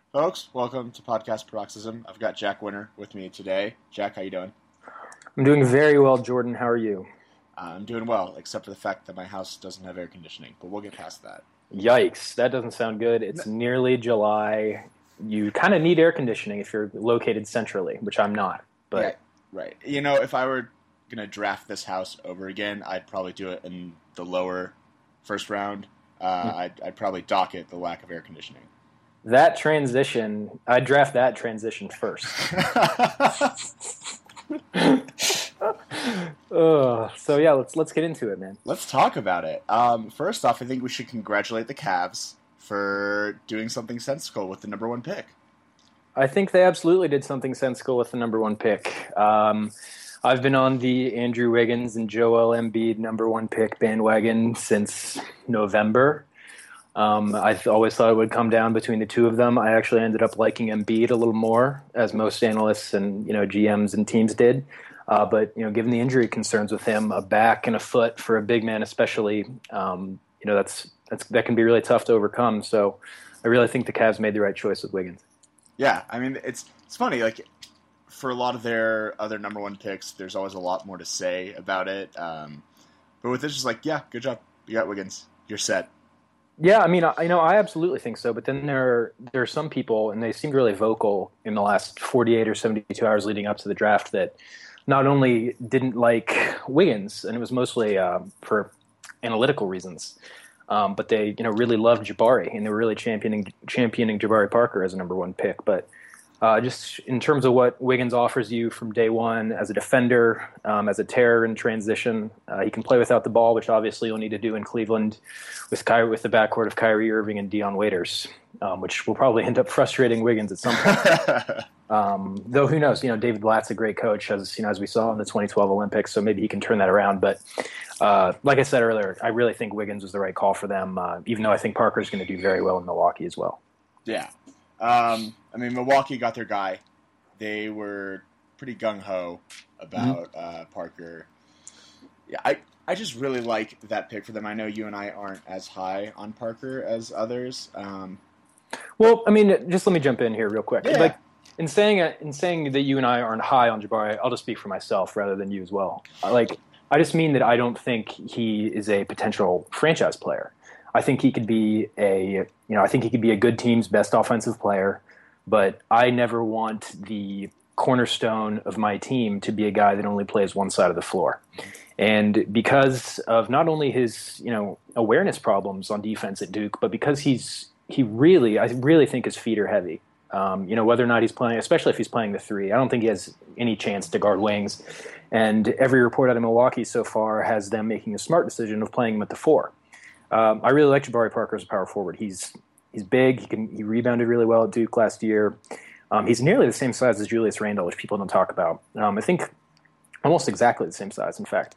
Folks, welcome to Podcast Paroxysm. I've got Jack Winter with me today. Jack, how you doing? I'm doing very well, Jordan. How are you? I'm doing well, except for the fact that my house doesn't have air conditioning, but we'll get past that. Yikes, that doesn't sound good. N- It's nearly July. You kind of need air conditioning if you're located centrally, which I'm not. yeah, But right. If I were gonna draft this house over again, I'd probably do it in the lower first round. I'd probably dock it the lack of air conditioning. that transition, I draft that transition first. So yeah, let's get into it, man. Let's talk about it. First off, I think we should congratulate the Cavs for doing something sensible with the number one pick. I think they absolutely did something sensible with the number one pick. I've been on the Andrew Wiggins and Joel Embiid number one pick bandwagon since November. I always thought it would come down between the two of them. I actually ended up liking Embiid a little more, as most analysts and GMs and teams did. But given the injury concerns with him, a back and a foot for a big man, especially, that can be really tough to overcome. So I really think the Cavs made the right choice with Wiggins. Yeah, I mean it's funny. Like for a lot of their other number one picks, there's always a lot more to say about it. But with this, just like, yeah, good job. You got Wiggins. You're set. Yeah, I mean, I absolutely think so. But then there are some people, and they seemed really vocal in the last 48 or 72 hours leading up to the draft that not only didn't like Wiggins, and it was mostly for analytical reasons, but they really loved Jabari, and they were really championing Jabari Parker as a number one pick. But just in terms of what Wiggins offers you from day one as a defender, as a terror in transition, he can play without the ball, which obviously you'll need to do in Cleveland with the backcourt of Kyrie Irving and Dion Waiters, which will probably end up frustrating Wiggins at some point. Though who knows? David Blatt's a great coach, as we saw in the 2012 Olympics, so maybe he can turn that around. But like I said earlier, I really think Wiggins was the right call for them, even though I think Parker's going to do very well in Milwaukee as well. Yeah. I mean, Milwaukee got their guy. They were pretty gung ho Mm-hmm. about Parker. Yeah, I just really like that pick for them. I know you and I aren't as high on Parker as others. But Well, I mean, just let me jump in here real quick. yeah, Like in saying that you and I aren't high on Jabari, I'll just speak for myself rather than you as well. I just mean that I don't think he is a potential franchise player. I think he could be I think he could be a good team's best offensive player, but I never want the cornerstone of my team to be a guy that only plays one side of the floor. And because of not only his, awareness problems on defense at Duke, but because I really think his feet are heavy. Whether or not he's playing, especially if he's playing the three, I don't think he has any chance to guard wings. And every report out of Milwaukee so far has them making a smart decision of playing him at the four. I really like Jabari Parker as a power forward. He's big. He rebounded really well at Duke last year. He's nearly the same size as Julius Randle, which people don't talk about. I think almost exactly the same size, in fact.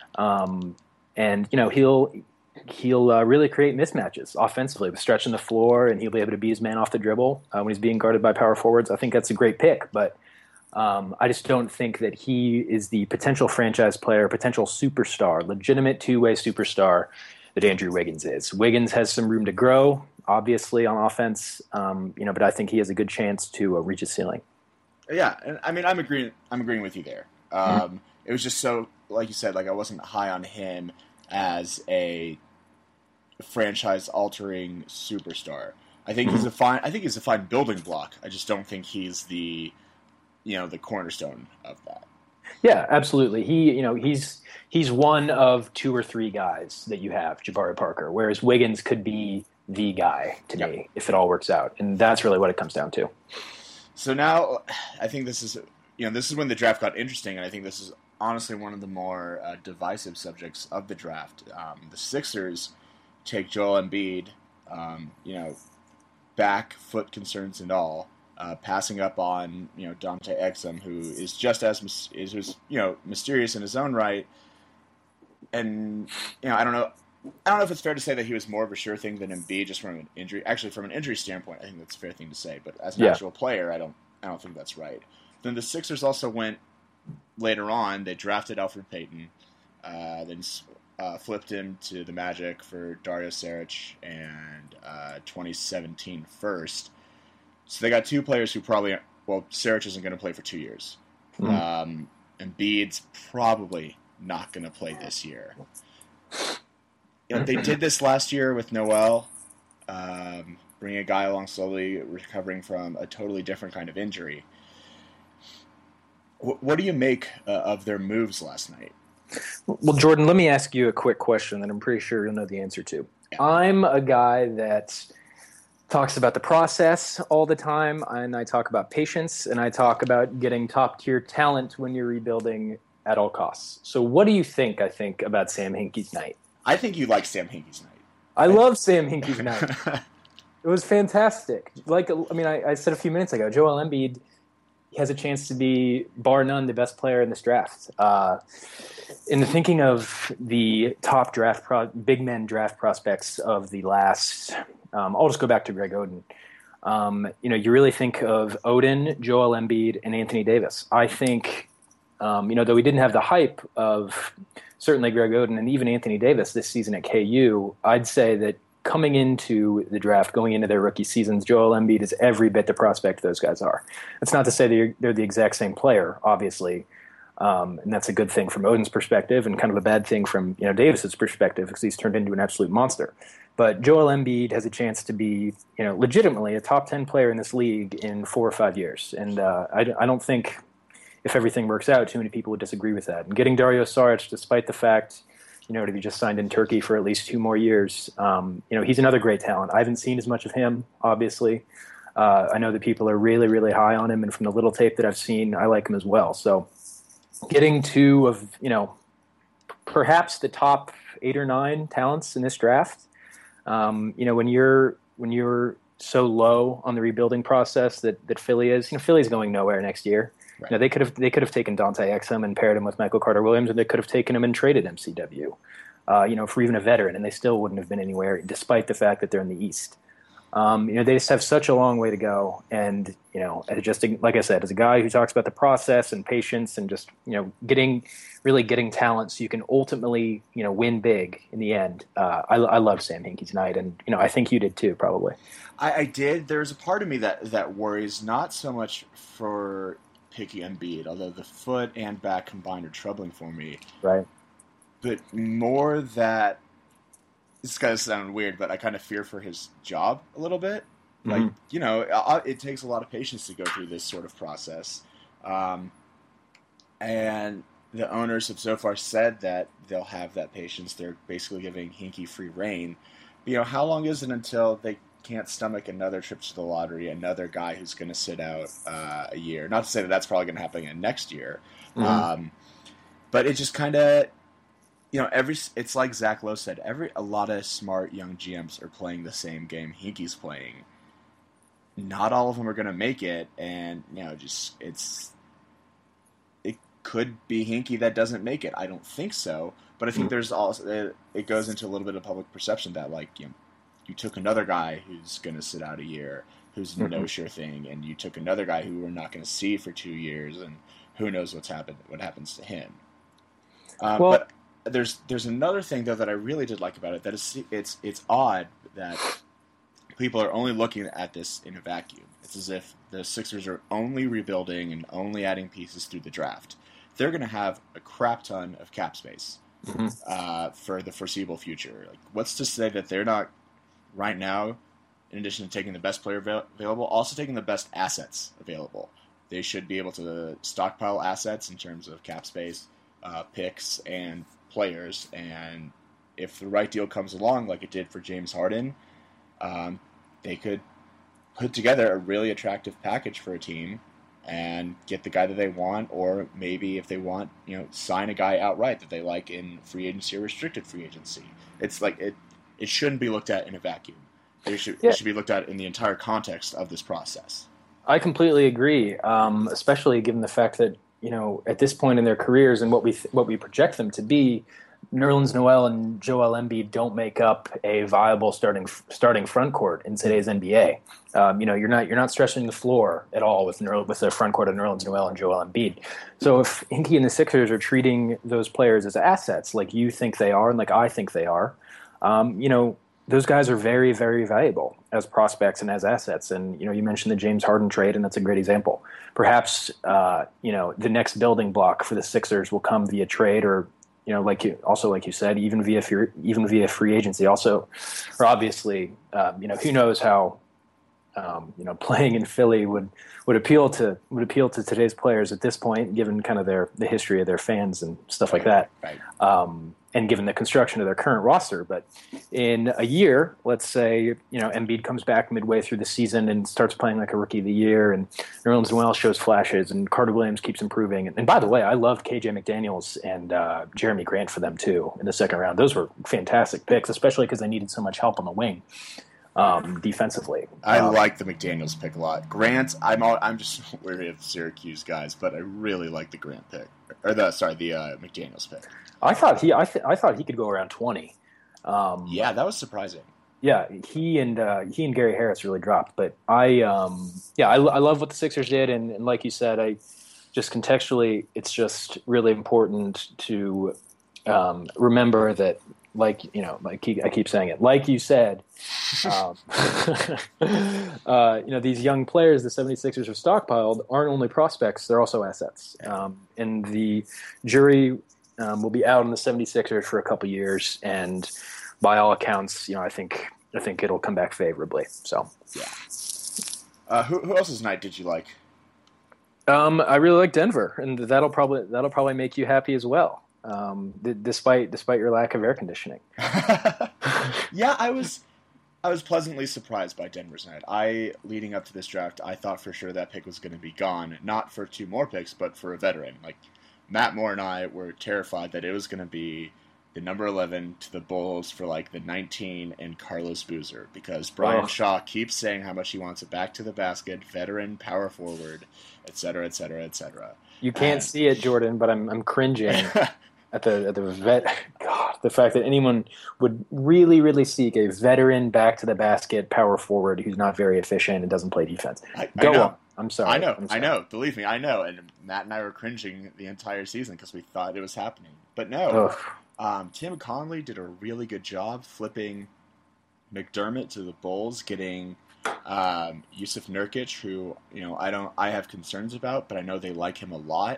And he'll really create mismatches offensively with stretching the floor, and he'll be able to be his man off the dribble when he's being guarded by power forwards. I think that's a great pick, but I just don't think that he is the potential franchise player, potential superstar, legitimate two-way superstar that Andrew Wiggins is. Wiggins has some room to grow, obviously, on offense, but I think he has a good chance to reach a ceiling. yeah. And I mean, I'm agreeing with you there. Mhm. It was just so, like you said, like I wasn't high on him as a franchise-altering superstar. Mhm. I think he's a fine building block. I just don't think he's the cornerstone of that. Yeah, absolutely. He's one of two or three guys that you have, Jabari Parker, whereas Wiggins could be the guy to Yeah. me if it all works out, and that's really what it comes down to. So now, I think this is when the draft got interesting, and I think this is honestly one of the more divisive subjects of the draft. The Sixers take Joel Embiid, back foot concerns and all, passing up on Dante Exum, who is just as mysterious in his own right, and I don't know if it's fair to say that he was more of a sure thing than Embiid just from an injury. Actually, from an injury standpoint, I think that's a fair thing to say. But as an Yeah. actual player, I don't think that's right. Then the Sixers also went later on. They drafted Alfred Payton, then flipped him to the Magic for Dario Saric and 2017 first. So they got two players who probably, well, Saric isn't going to play for 2 years. Embiid's probably not going to play this year. They did this last year with Noel, bringing a guy along slowly, recovering from a totally different kind of injury. What do you make of their moves last night? Well, Jordan, let me ask you a quick question that I'm pretty sure you'll know the answer to. Yeah. I'm a guy that talks about the process all the time, and I talk about patience, and I talk about getting top-tier talent when you're rebuilding at all costs. So what do you think, about Sam Hinkie's night? I think you like Sam Hinkie's night. I love Sam Hinkie's night. It was fantastic. I said a few minutes ago, Joel Embiid has a chance to be, bar none, the best player in this draft. In the thinking of the top big men draft prospects of the last, I'll just go back to Greg Oden. You really think of Oden, Joel Embiid, and Anthony Davis. I think, though we didn't have the hype of certainly Greg Oden and even Anthony Davis this season at KU, I'd say that coming into the draft, going into their rookie seasons, Joel Embiid is every bit the prospect those guys are. That's not to say they're the exact same player, obviously, and that's a good thing from Oden's perspective and kind of a bad thing from Davis's perspective because he's turned into an absolute monster. But Joel Embiid has a chance to be legitimately a top 10 player in this league in 4 or 5 years, and I don't think if everything works out, too many people would disagree with that. And getting Dario Saric, despite the fact to be just signed in Turkey for at least 2 more years. He's another great talent. I haven't seen as much of him, obviously. I know that people are really, really high on him, and from the little tape that I've seen, I like him as well. So getting 2 of, perhaps the top 8 or 9 talents in this draft, when you're so low on the rebuilding process that Philly is, Philly's going nowhere next year. Right. They could have taken Dante Exum and paired him with Michael Carter-Williams, and they could have taken him and traded MCW, for even a veteran, and they still wouldn't have been anywhere, despite the fact that they're in the East. They just have such a long way to go, and just like I said, as a guy who talks about the process and patience and just getting talent so you can ultimately win big in the end. I love Sam Hinkie's night, and I think you did too, probably. I did. There's a part of me that worries not so much for picking Embiid, although the foot and back combined are troubling for me. Right. But more that, this going to sound weird, but I kind of fear for his job a little bit. Mm-hmm. Like, it takes a lot of patience to go through this sort of process. And the owners have so far said that they'll have that patience. They're basically giving Hinkie free reign. But, how long is it until they can't stomach another trip to the lottery, another guy who's going to sit out a year? Not to say that that's probably going to happen again next year. Mm-hmm. But it just kind of, it's like Zach Lowe said, a lot of smart young GMs are playing the same game Hinkie's playing. Not all of them are going to make it, and, it could be Hinkie that doesn't make it. I don't think so, but I think there's also, it goes into a little bit of public perception that, you took another guy who's going to sit out a year, who's no sure thing, and you took another guy who we're not going to see for 2 years, and who knows what happens to him. But there's another thing though that I really did like about it. That is, it's odd that people are only looking at this in a vacuum. It's as if the Sixers are only rebuilding and only adding pieces through the draft. They're going to have a crap ton of cap space for the foreseeable future. Like, what's to say that they're not right now, in addition to taking the best player available, also taking the best assets available? They should be able to stockpile assets in terms of cap space, picks, and players. And if the right deal comes along, like it did for James Harden, they could put together a really attractive package for a team and get the guy that they want, or maybe if they want, sign a guy outright that they like in free agency or restricted free agency. It's like it shouldn't be looked at in a vacuum. It should be looked at in the entire context of this process. I completely agree, especially given the fact that at this point in their careers and what we project them to be, Nerlens Noel and Joel Embiid don't make up a viable starting front court in today's NBA. You're not stretching the floor at all with the front court of Nerlens Noel and Joel Embiid. So if Hinkie and the Sixers are treating those players as assets, like you think they are, and like I think they are, those guys are very, very valuable as prospects and as assets. And, you mentioned the James Harden trade, and that's a great example. Perhaps, the next building block for the Sixers will come via trade or, like you said, even via free agency also, or obviously, who knows how, playing in Philly would appeal to today's players at this point, given kind of the history of their fans and stuff like that. Right. And given the construction of their current roster. But in a year, let's say, Embiid comes back midway through the season and starts playing like a rookie of the year, and Nerlens Noel shows flashes, and Carter Williams keeps improving. And by the way, I loved KJ McDaniels and Jeremy Grant for them too in the second round. Those were fantastic picks, especially because they needed so much help on the wing. Defensively. I like the McDaniels pick a lot. Grant, I'm just wary of Syracuse guys, but I really like the Grant pick, or the McDaniels pick. I thought he could go around 20. Yeah, that was surprising. Yeah, he and Gary Harris really dropped, but I love what the Sixers did, and like you said, I just contextually, it's just really important to remember that. I keep saying it. Like you said, these young players the 76ers have stockpiled aren't only prospects, they're also assets. And the jury will be out on the 76ers for a couple years, and by all accounts, I think it'll come back favorably. So, yeah. Who else's night did you like? I really like Denver, and that'll probably make you happy as well. Despite your lack of air conditioning. Yeah, I was pleasantly surprised by Denver's night. Leading up to this draft, I thought for sure that pick was going to be gone, not for 2 more picks, but for a veteran. Like, Matt Moore and I were terrified that it was going to be the number 11 to the Bulls for like the 19 and Carlos Boozer, because Brian Shaw keeps saying how much he wants a back to the basket, veteran, power forward, et cetera, et cetera, et cetera. You can't see it, Jordan, but I'm cringing. At the fact that anyone would really, really seek a veteran back to the basket power forward who's not very efficient and doesn't play defense. Go on. I'm sorry. I know. Believe me, I know. And Matt and I were cringing the entire season because we thought it was happening. But no. Tim Connelly did a really good job flipping McDermott to the Bulls, getting Yusuf Nurkic, who I have concerns about, but I know they like him a lot.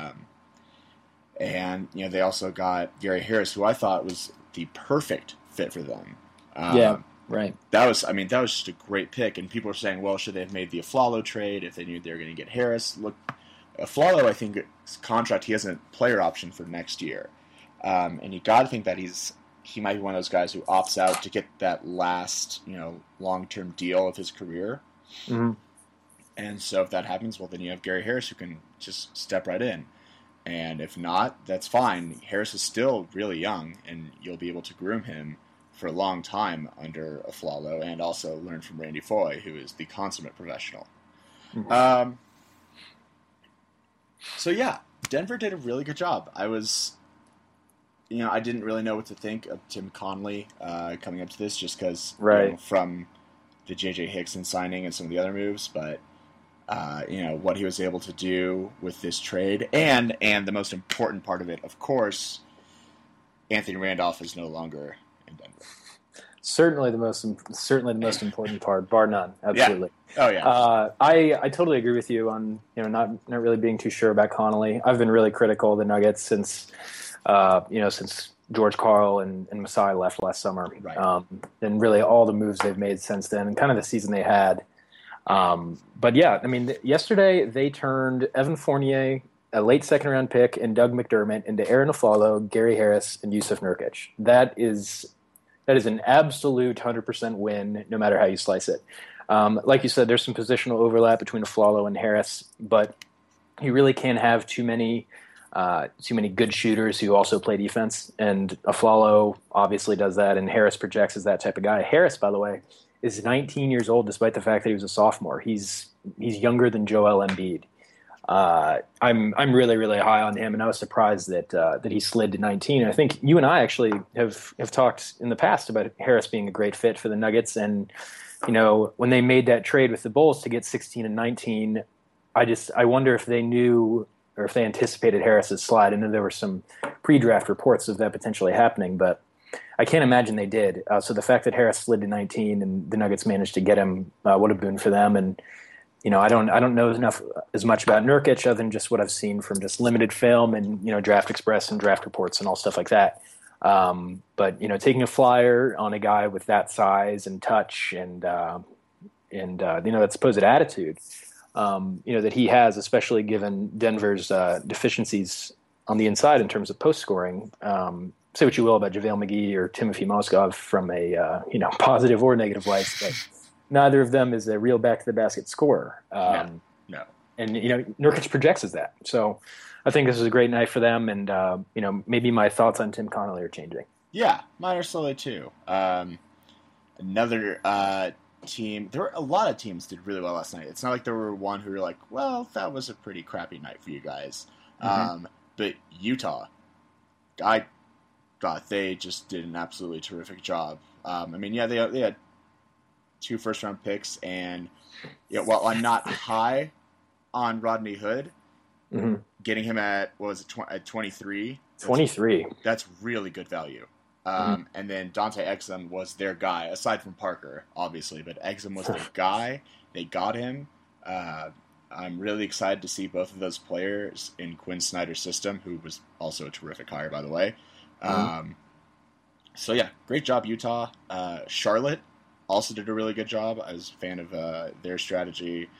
And they also got Gary Harris, who I thought was the perfect fit for them. Right. That was just a great pick. And people are saying, well, should they have made the Aflalo trade if they knew they were going to get Harris? Look, Aflalo, I think his contract, he has a player option for next year, and you got to think that he might be one of those guys who opts out to get that last long-term deal of his career. Mm-hmm. And so if that happens, well, then you have Gary Harris who can just step right in. And if not, that's fine. Harris is still really young, and you'll be able to groom him for a long time under Aflalo, and also learn from Randy Foye, who is the consummate professional. Mm-hmm. So yeah, Denver did a really good job. I didn't really know what to think of Tim Connelly coming up to this, just because from the J.J. Hickson signing and some of the other moves, but what he was able to do with this trade, and the most important part of it, of course, Anthony Randolph is no longer in Denver. Certainly the most important part, bar none. Absolutely. Yeah. Oh yeah. I totally agree with you on not really being too sure about Connelly. I've been really critical of the Nuggets since George Karl and Masai left last summer, right. And really all the moves they've made since then, and kind of the season they had. But yeah, yesterday they turned Evan Fournier, a late second-round pick, and Doug McDermott into Aaron Aflalo, Gary Harris, and Yusuf Nurkic. That is an absolute 100% win, no matter how you slice it. Like you said, there's some positional overlap between Aflalo and Harris, but you really can't have too many good shooters who also play defense. And Aflalo obviously does that, and Harris projects as that type of guy. Harris, by the way, is 19 years old, despite the fact that he was a sophomore. He's younger than Joel Embiid. I'm really, really high on him, and I was surprised that he slid to 19. I think you and I actually have talked in the past about Harris being a great fit for the Nuggets, and when they made that trade with the Bulls to get 16 and 19, I wonder if they knew or if they anticipated Harris's slide. I know there were some pre-draft reports of that potentially happening, but I can't imagine they did. So the fact that Harris slid to 19 and the Nuggets managed to get him would have been for them. And I don't know as much about Nurkic other than just what I've seen from just limited film and Draft Express and draft reports and all stuff like that. But taking a flyer on a guy with that size and touch and that supposed attitude, that he has, especially given Denver's deficiencies on the inside in terms of post scoring. Say what you will about JaVale McGee or Timothy Mozgov from a positive or negative light, but neither of them is a real back to the basket scorer. No. And Nurkic projects as that. So I think this is a great night for them, and maybe my thoughts on Tim Connolly are changing. Yeah, mine are slowly too. Another team. There were a lot of teams did really well last night. It's not like there were one who were like, well, that was a pretty crappy night for you guys. Mm-hmm. But Utah, I thought they just did an absolutely terrific job. They had 2 first-round picks, and while I'm not high on Rodney Hood, mm-hmm. getting him at, at 23? 23. That's really good value. And then Dante Exum was their guy, aside from Parker, obviously, but Exum was their guy. They got him. I'm really excited to see both of those players in Quinn Snyder's system, who was also a terrific hire, by the way. So, yeah, great job, Utah. Charlotte also did a really good job. I was a fan of their strategy.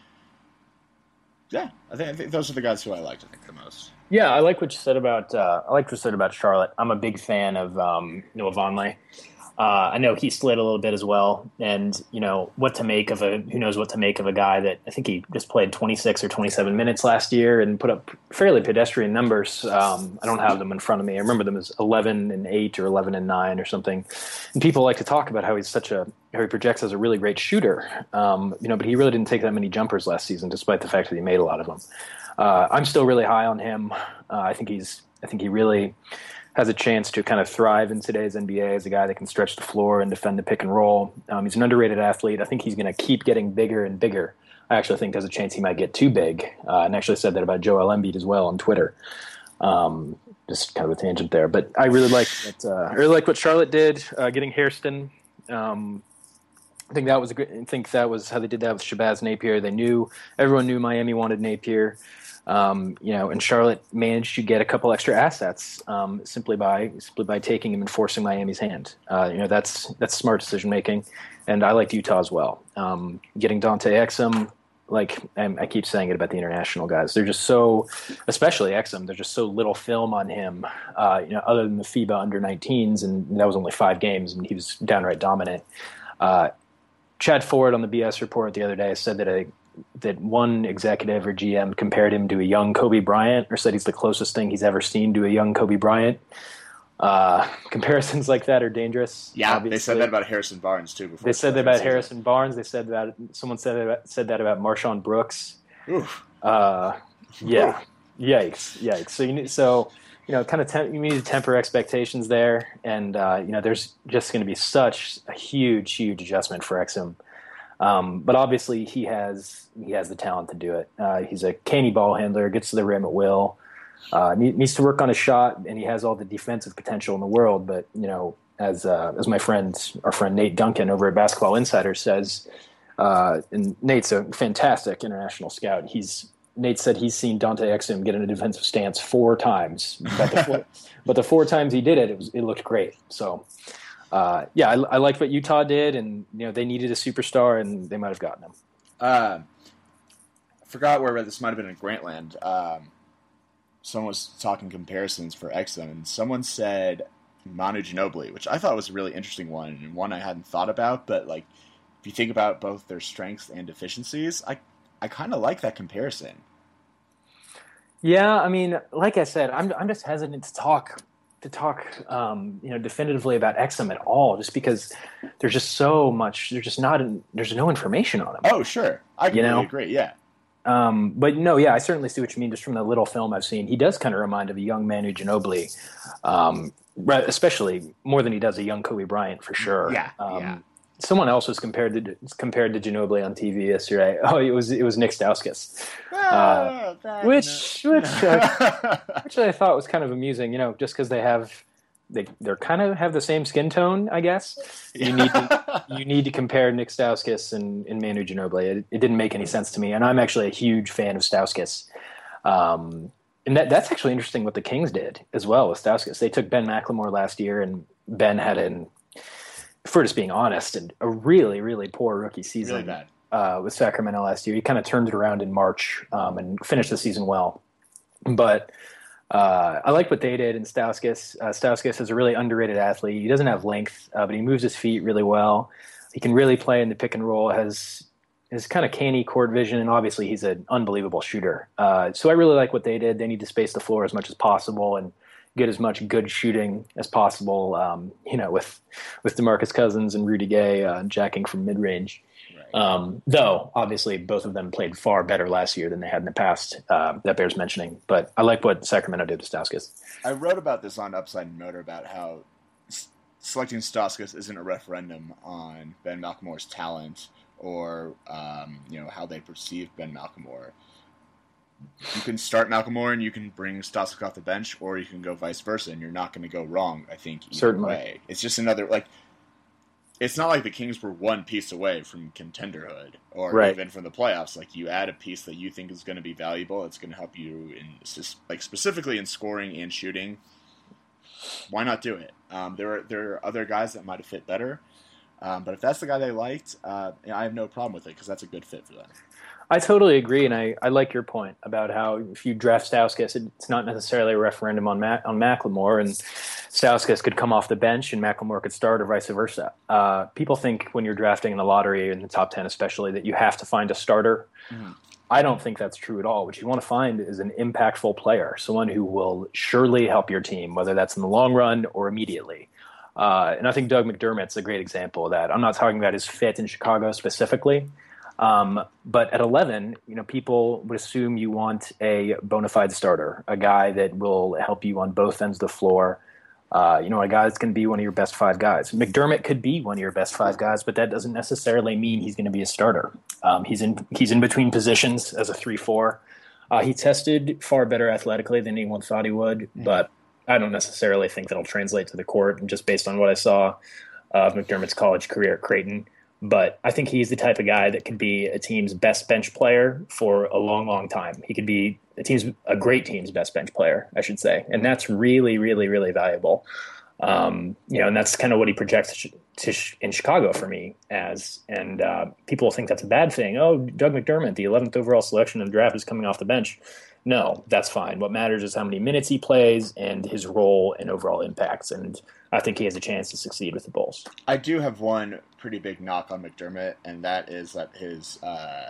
Yeah, I think those are the guys who I liked, the most. Yeah, I like what you said about Charlotte. I'm a big fan of Noah Vonleh. I know he slid a little bit as well, and who knows what to make of a guy that I think he just played 26 or 27 minutes last year and put up fairly pedestrian numbers. I don't have them in front of me. I remember them as 11-8 or 11-9 or something. And people like to talk about how he projects as a really great shooter. But he really didn't take that many jumpers last season, despite the fact that he made a lot of them. I'm still really high on him. I think he really has a chance to kind of thrive in today's NBA as a guy that can stretch the floor and defend the pick and roll. He's an underrated athlete. I think he's going to keep getting bigger and bigger. I actually think there's a chance he might get too big. And actually said that about Joel Embiid as well on Twitter. Just kind of a tangent there, but I really like what Charlotte did, getting Hairston. I think that was how they did that with Shabazz Napier. Everyone knew Miami wanted Napier. And Charlotte managed to get a couple extra assets simply by taking him and forcing Miami's hand. That's smart decision making, and I liked Utah as well. Getting Dante Exum, I keep saying it about the international guys. They're just so, especially Exum, there's just so little film on him. Other than the FIBA under-19s, and that was only 5 games, and he was downright dominant. Chad Ford on the BS report the other day said that one executive or GM compared him to a young Kobe Bryant, or said he's the closest thing he's ever seen to a young Kobe Bryant. Comparisons like that are dangerous. Yeah, obviously. They said that about Harrison Barnes too. Before they said that about Harrison Barnes. They said that someone said that about Marshawn Brooks. Oof. Yeah. Yikes. So kind of you need to temper expectations there, and there's just going to be such a huge adjustment for Exum. But obviously he has the talent to do it. He's a canny ball handler, gets to the rim at will, needs to work on his shot, and he has all the defensive potential in the world. But as our friend Nate Duncan over at Basketball Insider says, and Nate's a fantastic international scout. Nate said he's seen Dante Exum get in a defensive stance 4 times, but the 4 times he did it looked great. So. I liked what Utah did, and they needed a superstar, and they might have gotten him. I forgot where this might have been in Grantland. Someone was talking comparisons for Exum, and someone said Manu Ginobili, which I thought was a really interesting one, and one I hadn't thought about. But if you think about both their strengths and deficiencies, I kind of like that comparison. Yeah, I mean, like I said, I'm just hesitant to talk definitively about Exum at all, just because there's just so much. There's no information on him. Oh, sure, I completely agree. Yeah, but no, yeah, I certainly see what you mean. Just from the little film I've seen, he does kind of remind of a young Manu Ginobili, especially more than he does a young Kobe Bryant for sure. Yeah. Someone else was compared to Ginobili on TV yesterday. Oh, it was Nick Stauskas, which I thought was kind of amusing. Just because they have they're kind of have the same skin tone, I guess. You need to compare Nick Stauskas and Manu Ginobili. It didn't make any sense to me, and I'm actually a huge fan of Stauskas. And that's actually interesting what the Kings did as well with Stauskas. They took Ben McLemore last year, and Ben had for just being honest, a really, really poor rookie season. Really bad. With Sacramento last year. He kind of turned it around in March and finished the season well. But I like what they did in Stauskas. Stauskas is a really underrated athlete. He doesn't have length, but he moves his feet really well. He can really play in the pick and roll, has kind of canny court vision, and obviously he's an unbelievable shooter. So I really like what they did. They need to space the floor as much as possible and get as much good shooting as possible, with DeMarcus Cousins and Rudy Gay jacking from mid-range. Though, obviously, both of them played far better last year than they had in the past. That bears mentioning. But I like what Sacramento did to Stauskas. I wrote about this on Upside Motor about how selecting Stauskas isn't a referendum on Ben McLemore's talent or how they perceive Ben McLemore. You can start McLemore and you can bring Stauskas off the bench, or you can go vice versa, and you're not going to go wrong, I think, either Certainly. way. It's just another, it's not like the Kings were one piece away from contenderhood or even from the playoffs. Like, you add a piece that you think is going to be valuable, it's going to help you specifically in scoring and shooting. Why not do it? There are other guys that might have fit better, but if that's the guy they liked, I have no problem with it because that's a good fit for them. I totally agree, and I like your point about how if you draft Stauskas, it's not necessarily a referendum on McLemore, and Stauskas could come off the bench and McLemore could start, or vice versa. People think when you're drafting in the lottery, in the top 10 especially, that you have to find a starter. Mm-hmm. I don't think that's true at all. What you want to find is an impactful player, someone who will surely help your team, whether that's in the long run or immediately. And I think Doug McDermott's a great example of that. I'm not talking about his fit in Chicago specifically. But at 11, people would assume you want a bona fide starter, a guy that will help you on both ends of the floor. A guy that's going to be one of your best five guys. McDermott could be one of your best five guys, but that doesn't necessarily mean he's going to be a starter. He's in between positions as a 3-4. He tested far better athletically than anyone thought he would, but I don't necessarily think that'll translate to the court, and just based on what I saw of McDermott's college career at Creighton. But I think he's the type of guy that could be a team's best bench player for a long, long time. He could be a great team's best bench player, I should say. And that's really, really, really valuable. And that's kind of what he projects in Chicago for me as. And people think that's a bad thing. Oh, Doug McDermott, the 11th overall selection in the draft, is coming off the bench. No, that's fine. What matters is how many minutes he plays and his role and overall impacts. And I think he has a chance to succeed with the Bulls. I do have one pretty big knock on McDermott, and that is that his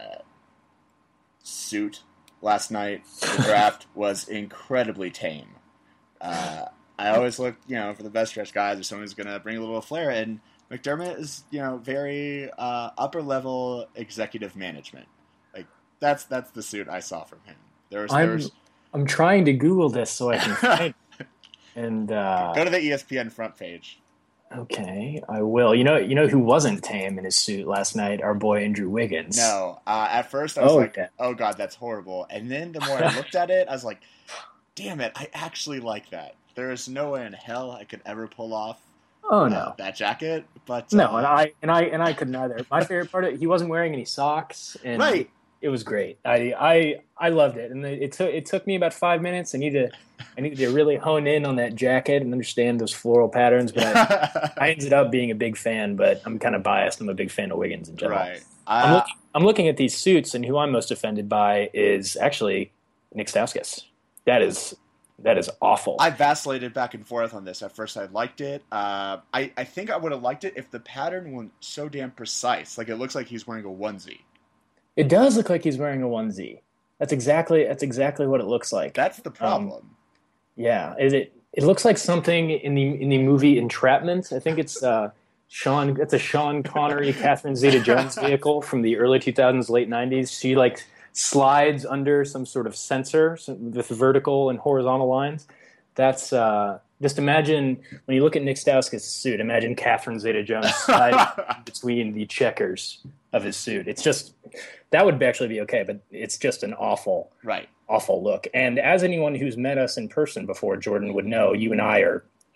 suit last night, the draft, was incredibly tame. I always look, for the best dressed guys or someone who's going to bring a little flair, and McDermott is, very upper level executive management. Like that's the suit I saw from him. I'm trying to Google this so I can find it. And go to the ESPN front page. Okay, I will. You know who wasn't tame in his suit last night? Our boy Andrew Wiggins. No, at first I was oh god, that's horrible. And then the more I looked at it, I was like, damn it, I actually like that. There is no way in hell I could ever pull off that jacket. But no, and I couldn't either. My favorite part of it, he wasn't wearing any socks, and right. It was great. I loved it, and it took me about 5 minutes. I needed to really hone in on that jacket and understand those floral patterns. But I ended up being a big fan. But I'm kind of biased. I'm a big fan of Wiggins in general. Right. I'm looking at these suits, and who I'm most offended by is actually Nick Stauskas. That is awful. I vacillated back and forth on this. At first, I liked it. I think I would have liked it if the pattern wasn't so damn precise. Like, it looks like he's wearing a onesie. It does look like he's wearing a onesie. That's exactly what it looks like. That's the problem. Yeah, it looks like something in the movie Entrapment. I think it's Sean Connery, Catherine Zeta-Jones vehicle from the early 2000s, late 90s. She slides under some sort of sensor with vertical and horizontal lines. That's just imagine when you look at Nick Stauskas' suit. Imagine Catherine Zeta-Jones sliding between the checkers of his suit. It's just that would actually be okay, but it's just an awful look. And as anyone who's met us in person before, Jordan, would know, you and I are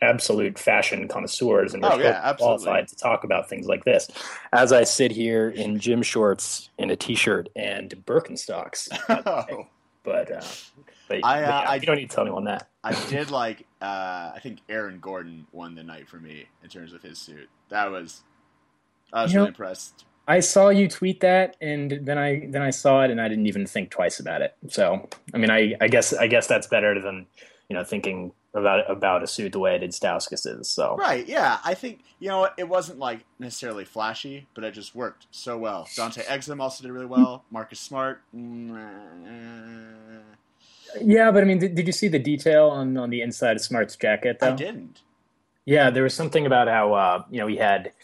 absolute fashion connoisseurs, and we're Oh totally yeah, absolutely. qualified to talk about things like this. As I sit here in gym shorts and a t-shirt and Birkenstocks, by the way. Oh, But but yeah, I you don't need to tell anyone that. I did like. I think Aaron Gordon won the night for me in terms of his suit. I was You really know, impressed. I saw you tweet that, and then I saw it, and I didn't even think twice about it. So, I mean, I guess that's better than thinking about a suit the way I did Stauskas. So, Right, yeah. I think, it wasn't like necessarily flashy, but it just worked so well. Dante Exum also did really well. Marcus Smart. yeah, but I mean, did you see the detail on the inside of Smart's jacket I though? didn't. Yeah, there was something about how he had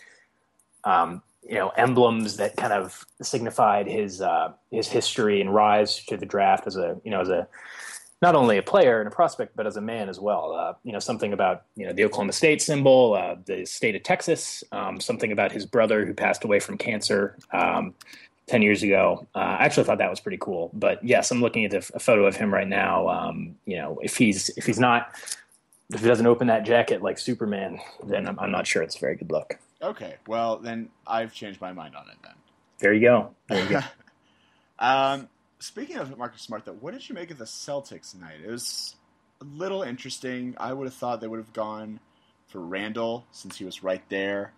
emblems that kind of signified his history and rise to the draft as a not only a player and a prospect, but as a man as well. Something about the Oklahoma State symbol, the state of Texas, something about his brother who passed away from cancer 10 years ago. I actually thought that was pretty cool. But yes, I'm looking at a photo of him right now. If he doesn't open that jacket like Superman, then I'm not sure it's a very good look. Okay, well, then I've changed my mind on it There you go. There you go. then. Speaking of Marcus Smart, though, what did you make of the Celtics tonight? It was a little interesting. I would have thought they would have gone for Randall since he was right there.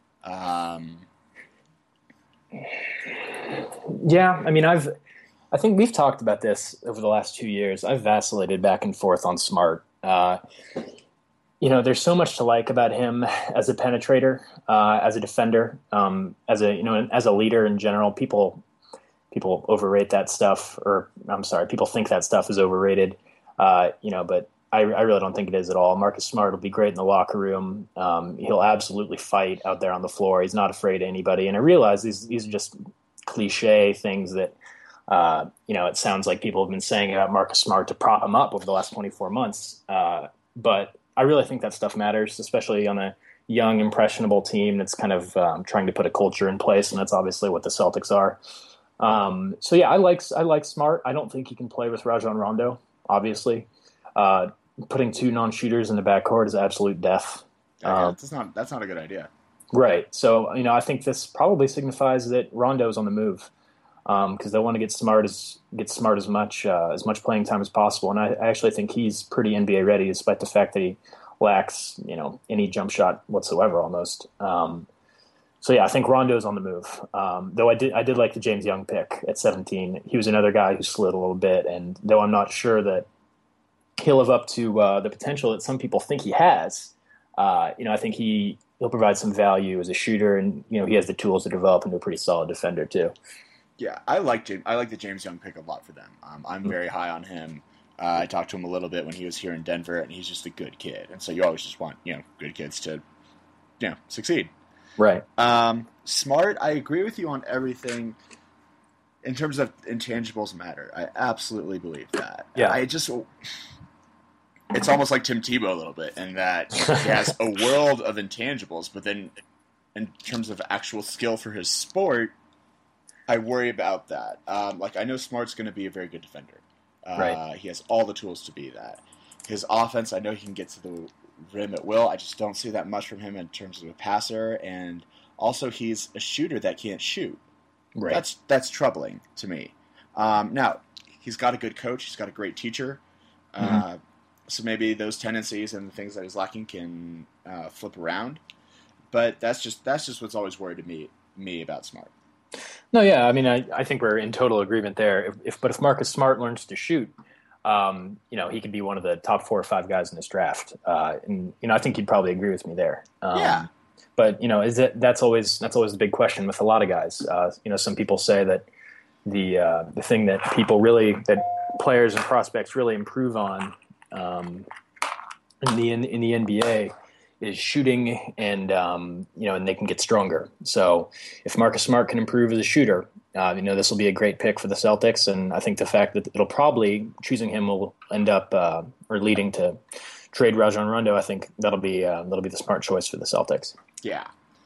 Yeah, I mean, I think we've talked about this over the last 2 years. I've vacillated back and forth on Smart. There's so much to like about him as a penetrator, as a defender, as a leader in general. People overrate that stuff, or I'm sorry, people think that stuff is overrated. But I really don't think it is at all. Marcus Smart will be great in the locker room. He'll absolutely fight out there on the floor. He's not afraid of anybody. And I realize these are just cliche things that it sounds like people have been saying about Marcus Smart to prop him up over the last 24 months. But I really think that stuff matters, especially on a young, impressionable team that's kind of trying to put a culture in place, and that's obviously what the Celtics are. So yeah, I like Smart. I don't think he can play with Rajon Rondo. Obviously, putting two non-shooters in the backcourt is absolute death. Yeah, that's not a good idea. Right. So I think this probably signifies that Rondo's on the move because they want to get Smart as much playing time as possible. And I actually think he's pretty NBA ready, despite the fact that he lacks any jump shot whatsoever almost. So yeah, I think Rondo's on the move. Though I did like the James Young pick at 17. He was another guy who slid a little bit, and though I'm not sure that he'll live up to the potential that some people think he has, I think he'll provide some value as a shooter, and he has the tools to develop into a pretty solid defender too. Yeah, I like the James Young pick a lot for them. I'm very high on him. I talked to him a little bit when he was here in Denver, and he's just a good kid. And so you always just want good kids to succeed. Right. Smart, I agree with you on everything in terms of intangibles matter. I absolutely believe that. Yeah. It's almost like Tim Tebow a little bit in that he has a world of intangibles, but then in terms of actual skill for his sport, I worry about that. I know Smart's going to be a very good defender. Right. He has all the tools to be that. His offense, I know he can get to the rim at will. I just don't see that much from him in terms of a passer, and also he's a shooter that can't shoot. Right. That's troubling to me. Now, he's got a good coach. He's got a great teacher. So maybe those tendencies and the things that he's lacking can flip around. But that's just what's always worried me about Smart. No, yeah. I mean, I think we're in total agreement there. But if Marcus Smart learns to shoot, he could be one of the top 4 or 5 guys in this draft. And I think you'd probably agree with me there. Yeah. But that's always the big question with a lot of guys. Some people say that the thing that players and prospects really improve on in the NBA is shooting, and and they can get stronger. So if Marcus Smart can improve as a shooter, this will be a great pick for the Celtics. And I think the fact that choosing him will end up or leading to trade Rajon Rondo, I think that'll be the smart choice for the Celtics. Yeah.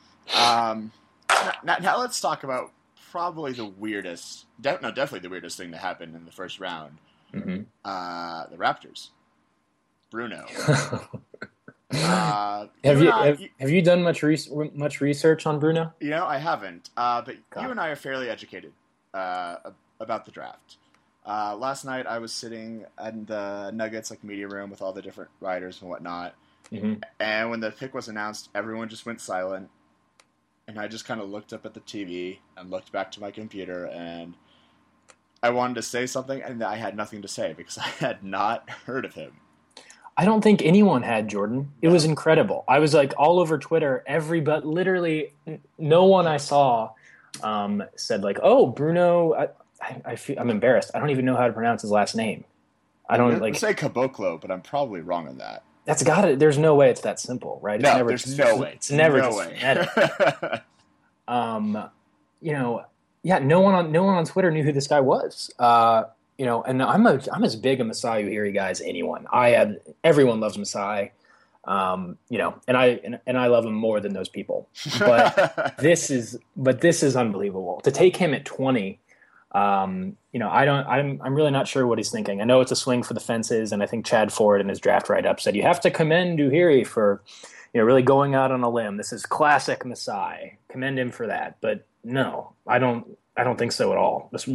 Now let's talk about probably the weirdest, definitely the weirdest thing that happened in the first round. Mm-hmm. The Raptors. Bruno. You and I, have you done much research on Bruno? I haven't. But you God. and I are fairly educated uh, about the draft. Last night I was sitting in the Nuggets media room with all the different writers and whatnot, Hmm. and when the pick was announced, everyone just went silent, and I just kind of looked up at the TV and looked back to my computer, and I wanted to say something, and I had nothing to say because I had not heard of him. I don't think anyone had, Jordan. It was No. incredible. I was like all over Twitter. But literally no one I saw said like, "Oh, Bruno." I'm embarrassed. I don't even know how to pronounce his last name. I I'm don't going to like. say Caboclo, but I'm probably wrong on that. That's got it. There's no way it's that simple, right? It's No, never there's just. no way. It's never No just way. phonetic. Um, you know, yeah. No one on Twitter knew who this guy was. And I'm as big a Masai Ujiri guy as anyone. Everyone loves Masai. And I love him more than those people. But this is unbelievable. To take him at 20, I'm really not sure what he's thinking. I know it's a swing for the fences, and I think Chad Ford in his draft write-up said you have to commend Uhiri for, really going out on a limb. This is classic Masai. Commend him for that. But no, I don't think so at all. Just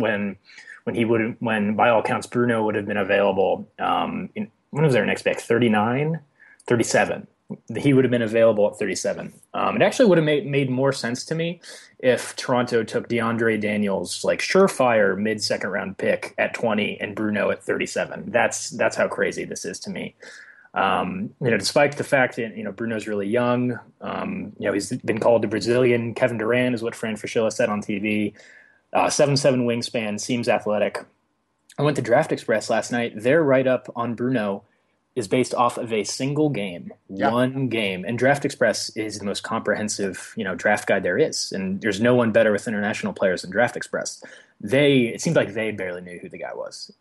when by all accounts Bruno would have been available, when was their next pick? 39, 37. He would have been available at 37. It actually would have made more sense to me if Toronto took DeAndre Daniels, like surefire mid-second round pick at 20 and Bruno at 37. That's how crazy this is to me. Despite the fact that, Bruno's really young, he's been called the Brazilian Kevin Durant is what Fran Fraschilla said on TV. 7'7" wingspan, seems athletic. I went to Draft Express last night. Their write-up on Bruno is based off of a single game, Yeah. one game. And Draft Express is the most comprehensive, draft guide there is. And there's no one better with international players than Draft Express. It seemed like they barely knew who the guy was.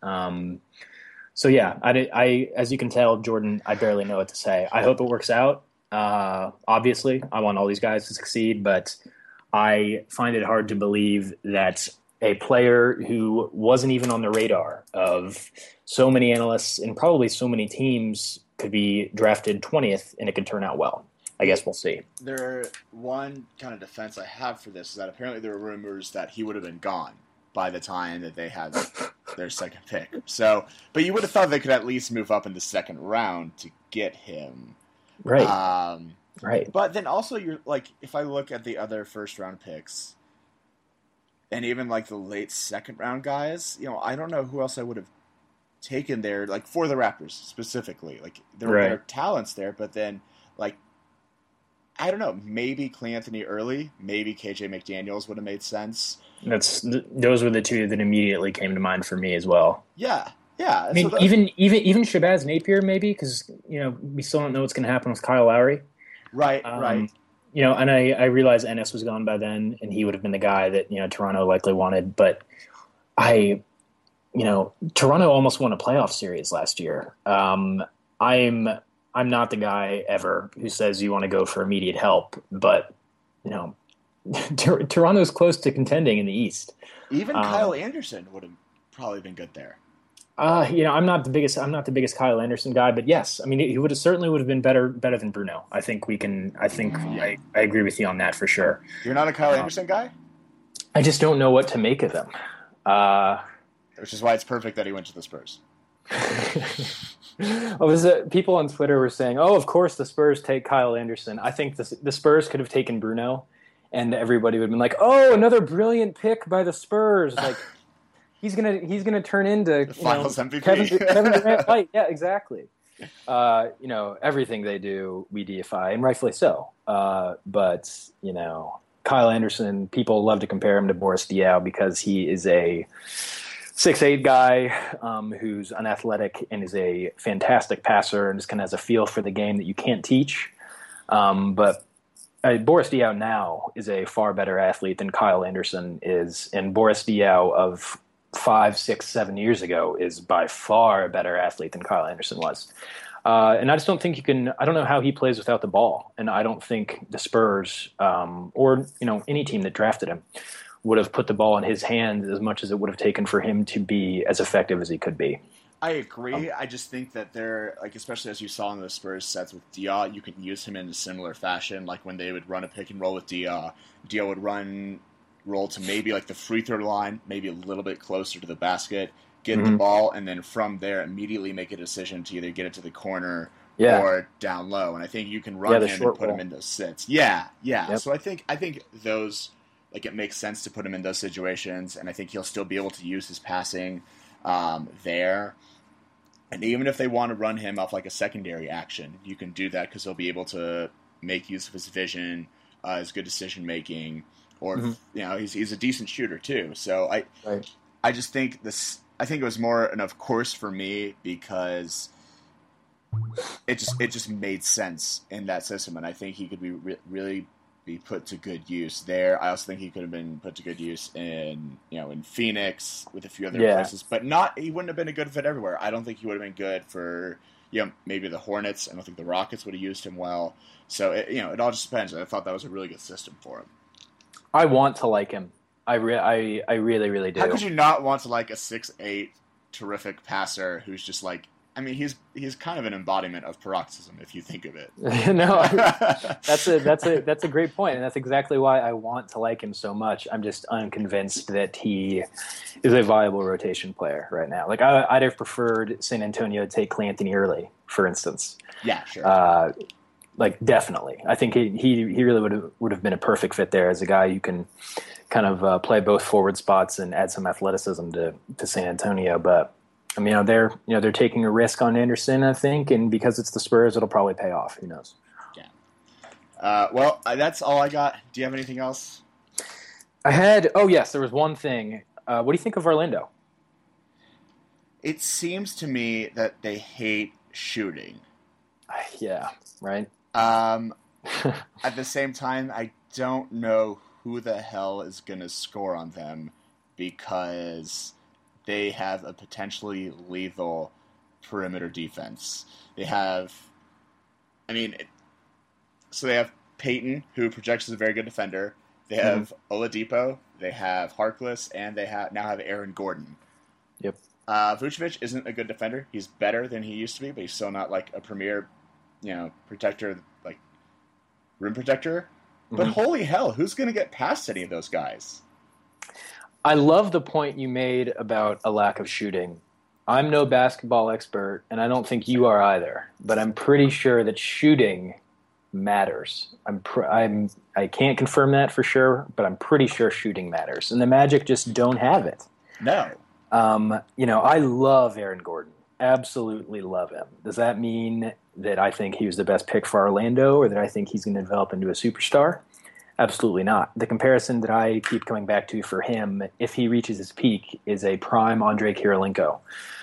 So yeah, as you can tell, Jordan, I barely know what to say. I hope it works out. Obviously, I want all these guys to succeed, but I find it hard to believe that a player who wasn't even on the radar of so many analysts and probably so many teams could be drafted 20th and it could turn out well. I guess we'll see. One kind of defense I have for this is that apparently there were rumors that he would have been gone by the time that they had their second pick. So, but you would have thought they could at least move up in the second round to get him. Right. Right. But then also, you're if I look at the other first round picks, and even the late second round guys, I don't know who else I would have taken there, for the Raptors specifically. There were better talents there, but then I don't know, maybe Cleanthony Early, maybe KJ McDaniels would have made sense. Those were the two that immediately came to mind for me as well. Yeah. I mean, even Shabazz Napier maybe, because we still don't know what's going to happen with Kyle Lowry. Right. And I realized Ennis was gone by then, and he would have been the guy that Toronto likely wanted. But Toronto almost won a playoff series last year. I'm not the guy ever who says you want to go for immediate help, but Toronto's close to contending in the East. Even Kyle Anderson would have probably been good there. I'm not the biggest Kyle Anderson guy, but yes, I mean he certainly would have been better than Bruno. I agree with you on that for sure. You're not a Kyle Anderson guy? I just don't know what to make of him. Which is why it's perfect that he went to the Spurs. People on Twitter were saying, "Oh, of course the Spurs take Kyle Anderson." I think the Spurs could have taken Bruno, and everybody would have been like, "Oh, another brilliant pick by the Spurs!" He's gonna turn into the Finals MVP. Kevin Durant. Right? Yeah, exactly. Everything they do, we deify, and rightfully so. But Kyle Anderson, people love to compare him to Boris Diaw because he is a 6'8" guy who's unathletic and is a fantastic passer and just kind of has a feel for the game that you can't teach. But Boris Diaw now is a far better athlete than Kyle Anderson is, and Boris Diaw of 5, 6, 7 years ago is by far a better athlete than Kyle Anderson was. And I just don't think you can – I don't know how he plays without the ball, and I don't think the Spurs or any team that drafted him would have put the ball in his hands as much as it would have taken for him to be as effective as he could be. I agree. I just think that they're like, especially as you saw in the Spurs sets with Dia, you can use him in a similar fashion. Like when they would run a pick and roll with Dia, Dia would roll to maybe like the free throw line, maybe a little bit closer to the basket, get the ball, and then from there immediately make a decision to either get it to the corner or down low. And I think you can run him and put him in those sits. Yeah. Yep. So I think those, like, it makes sense to put him in those situations, and I think he'll still be able to use his passing there. And even if they want to run him off like a secondary action, you can do that because he'll be able to make use of his vision, his good decision making, or he's a decent shooter too. So I just think this. I think it was more an of course for me because it just made sense in that system, and I think he could be really be put to good use there. I also think he could have been put to good use in Phoenix with a few other places, but he wouldn't have been a good fit everywhere. I don't think he would have been good for maybe the Hornets. I don't think the Rockets would have used him well. So it all just depends. I thought that was a really good system for him. I want to like him. I really, really do. How could you not want to like a 6'8" terrific passer who's just like, I mean, he's kind of an embodiment of paroxysm if you think of it. No, that's a great point, and that's exactly why I want to like him so much. I'm just unconvinced that he is a viable rotation player right now. Like I'd have preferred San Antonio take Clanton early, for instance. Yeah, sure. Like definitely, I think he really would have been a perfect fit there as a guy who can kind of play both forward spots and add some athleticism to San Antonio, but. I mean, they're taking a risk on Anderson, I think, and because it's the Spurs, it'll probably pay off. Who knows? Yeah. Well, that's all I got. Do you have anything else? Yes, there was one thing. What do you think of Orlando? It seems to me that they hate shooting. Yeah, right. At the same time, I don't know who the hell is going to score on them because they have a potentially lethal perimeter defense. They have Peyton, who projects as a very good defender. They have Oladipo, they have Harkless, and they now have Aaron Gordon. Yep. Vucevic isn't a good defender. He's better than he used to be, but he's still not like a premier, protector, like rim protector. But holy hell, who's going to get past any of those guys? I love the point you made about a lack of shooting. I'm no basketball expert, and I don't think you are either, but I'm pretty sure that shooting matters. I can't confirm that for sure, but I'm pretty sure shooting matters, and the Magic just don't have it. No. I love Aaron Gordon. Absolutely love him. Does that mean that I think he was the best pick for Orlando, or that I think he's going to develop into a superstar? Absolutely not. The comparison that I keep coming back to for him, if he reaches his peak, is a prime Andre Kirilenko.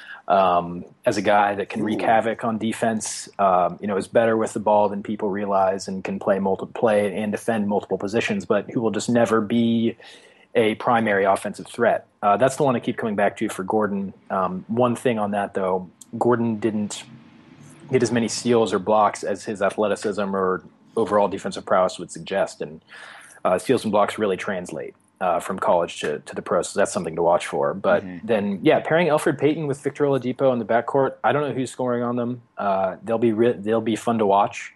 As a guy that can wreak havoc on defense, is better with the ball than people realize and can play and defend multiple positions, but who will just never be a primary offensive threat. That's the one I keep coming back to for Gordon. One thing on that, though, Gordon didn't get as many steals or blocks as his athleticism or overall defensive prowess would suggest, and steals and blocks really translate from college to the pros, so that's something to watch for. But then, pairing Elfrid Payton with Victor Oladipo in the backcourt, I don't know who's scoring on them. They'll be fun to watch,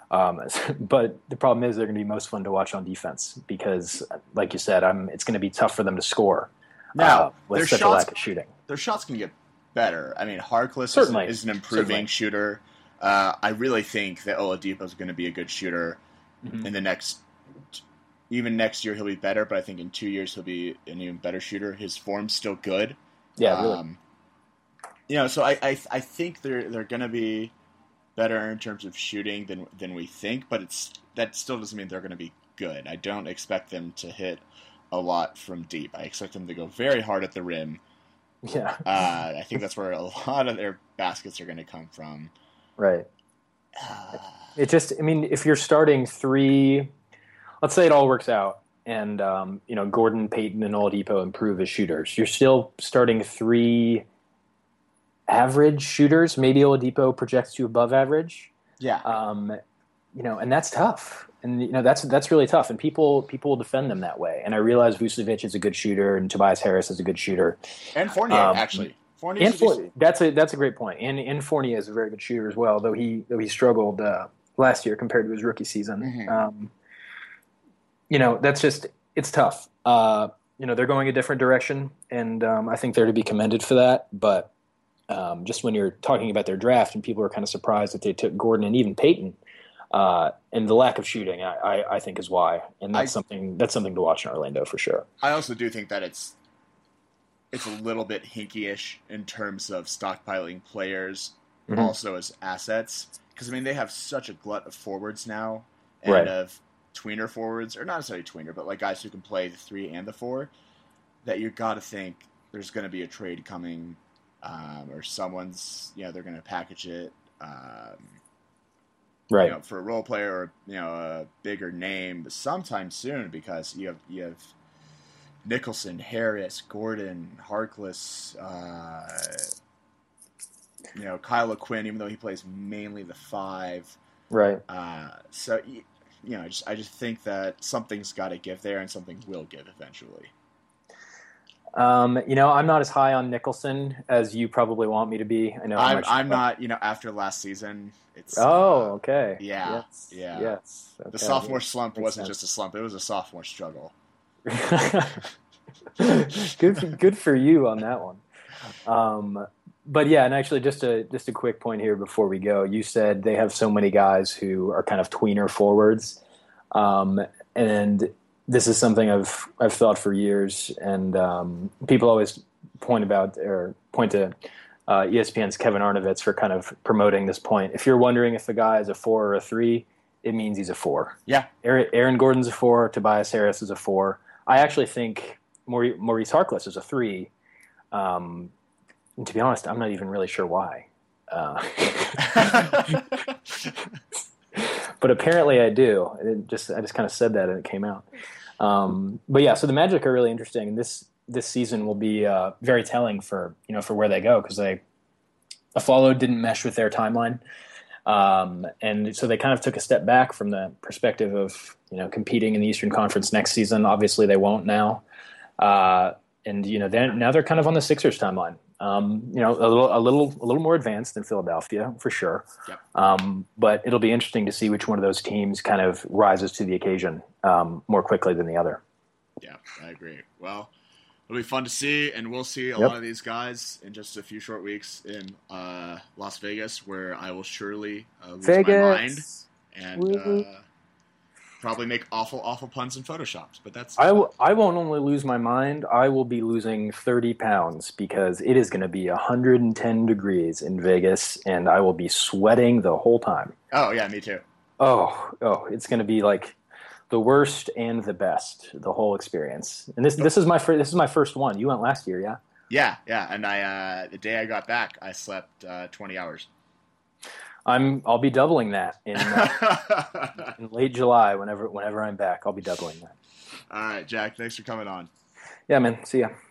but the problem is they're going to be most fun to watch on defense because, like you said, it's going to be tough for them to score with such a lack of shooting. Their shots can get better. I mean, Harkless is an improving shooter. I really think that Oladipo is going to be a good shooter in the even next year he'll be better, but I think in 2 years he'll be an even better shooter. His form's still good. Yeah, really. So I think they're going to be better in terms of shooting than we think, but that still doesn't mean they're going to be good. I don't expect them to hit a lot from deep. I expect them to go very hard at the rim. Yeah. I think that's where a lot of their baskets are going to come from. Right. If you're starting three, let's say it all works out and, Gordon, Payton, and Oladipo improve as shooters, you're still starting three average shooters. Maybe Oladipo projects you above average. Yeah. And that's tough. And, that's really tough. And people will defend them that way. And I realize Vucevic is a good shooter and Tobias Harris is a good shooter. And Fournier, actually. Fournier's That's a great point. And Fournier is a very good shooter as well, though he struggled last year compared to his rookie season. Mm-hmm. That's just it's tough. They're going a different direction, and I think they're to be commended for that. But just when you're talking about their draft, and people are kind of surprised that they took Gordon and even Peyton, and the lack of shooting, I think is why, and that's something to watch in Orlando for sure. I also do think that it's a little bit hinky-ish in terms of stockpiling players, Mm-hmm. also as assets, because they have such a glut of forwards now, and Right. of tweener forwards, or not necessarily tweener, but like guys who can play the 3 and the 4, that you got to think there's going to be a trade coming, or someone's, they're going to package it, Right. for a role player, or a bigger name sometime soon, because you have Nicholson, Harris, Gordon, Harkless, Kyle O'Quinn, even though he plays mainly the 5. Right. So I just think that something's got to give there, and something will give eventually. I'm not as high on Nicholson as you probably want me to be. I know I'm not. After last season, it's. Okay. Yeah. Yes. Yeah. Yes. Okay. The sophomore slump Makes wasn't sense. just a slump; it was a sophomore struggle. Good for you on that one. But yeah, and actually, just a quick point here before we go. You said they have so many guys who are kind of tweener forwards, and this is something I've thought for years. And people always point to ESPN's Kevin Arnovitz for kind of promoting this point. If you're wondering if a guy is a 4 or a 3, it means he's a 4. Yeah, Aaron Gordon's a 4. Tobias Harris is a 4. I actually think Maurice Harkless is a 3. And to be honest, I'm not even really sure why. But apparently I do. I just kind of said that and it came out. But yeah, so the Magic are really interesting, and this season will be very telling for where they go, because Afflalo didn't mesh with their timeline, and so they kind of took a step back from the perspective of competing in the Eastern Conference next season. Obviously, they won't now, and they're kind of on the Sixers timeline. A little more advanced than Philadelphia for sure. Yep. But it'll be interesting to see which one of those teams kind of rises to the occasion more quickly than the other. Yeah, I agree. Well, it'll be fun to see, and we'll see a Yep. lot of these guys in just a few short weeks in Las Vegas, where I will surely lose my mind and probably make awful puns in Photoshops. But that's I won't only lose my mind, I will be losing 30 pounds, because it is going to be 110 degrees in Vegas, and I will be sweating the whole time. Oh yeah, me too. Oh, it's going to be like the worst and the best, the whole experience. And this is my first one. You went last year, yeah? Yeah. And I the day I got back, I slept 20 hours. I'll be doubling that in late July. Whenever I'm back, I'll be doubling that. All right, Jack. Thanks for coming on. Yeah, man. See ya.